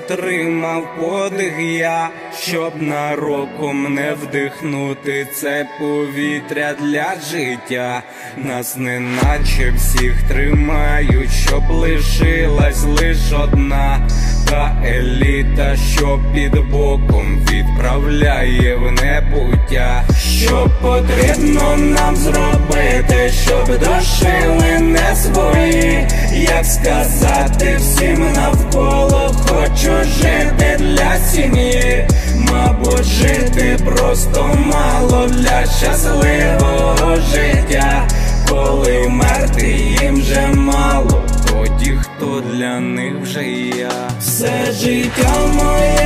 затримав подих я, щоб нароком не вдихнути це повітря для життя. Нас неначе всіх тримають, щоб лишилась лиш одна та еліта, що під боком відправляє в небуття. Що потрібно нам зробити, щоб дошили не свої? Як сказати всім навколо, хочу жити для сім'ї. Мабуть, жити просто мало для щасливого життя. Коли вмерти їм вже мало, тоді хто для них вже я? Все життя моє